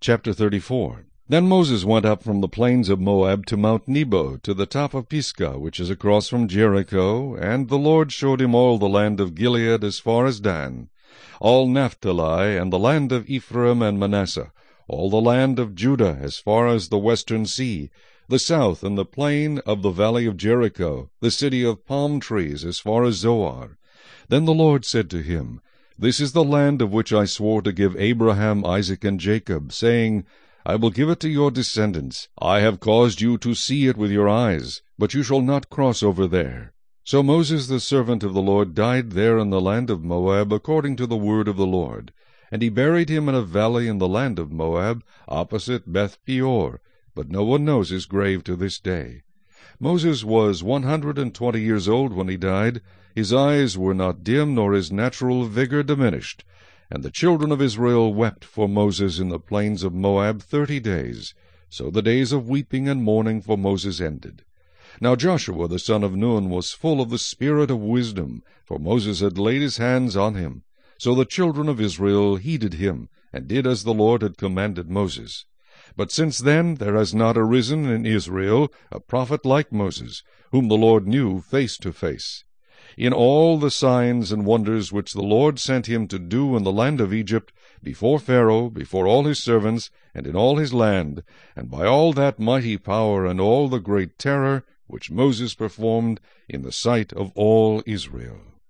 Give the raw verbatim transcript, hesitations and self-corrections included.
Chapter thirty-four. Then Moses went up from the plains of Moab to Mount Nebo, to the top of Pisgah, which is across from Jericho, and the Lord showed him all the land of Gilead as far as Dan, all Naphtali, and the land of Ephraim and Manasseh, all the land of Judah as far as the western sea, the south and the plain of the valley of Jericho, the city of palm trees as far as Zoar. Then the Lord said to him, This is the land of which I swore to give Abraham, Isaac, and Jacob, saying, I will give it to your descendants. I have caused you to see it with your eyes, but you shall not cross over there. So Moses the servant of the Lord died there in the land of Moab, according to the word of the Lord. And he buried him in a valley in the land of Moab, opposite Beth Peor, but no one knows his grave to this day. Moses was one hundred and twenty years old when he died. His eyes were not dim, nor his natural vigor diminished. And the children of Israel wept for Moses in the plains of Moab thirty days. So the days of weeping and mourning for Moses ended. Now Joshua the son of Nun was full of the spirit of wisdom, for Moses had laid his hands on him. So the children of Israel heeded him, and did as the Lord had commanded Moses. But since then there has not arisen in Israel a prophet like Moses, whom the Lord knew face to face. In all the signs and wonders which the Lord sent him to do in the land of Egypt, before Pharaoh, before all his servants, and in all his land, and by all that mighty power and all the great terror which Moses performed in the sight of all Israel.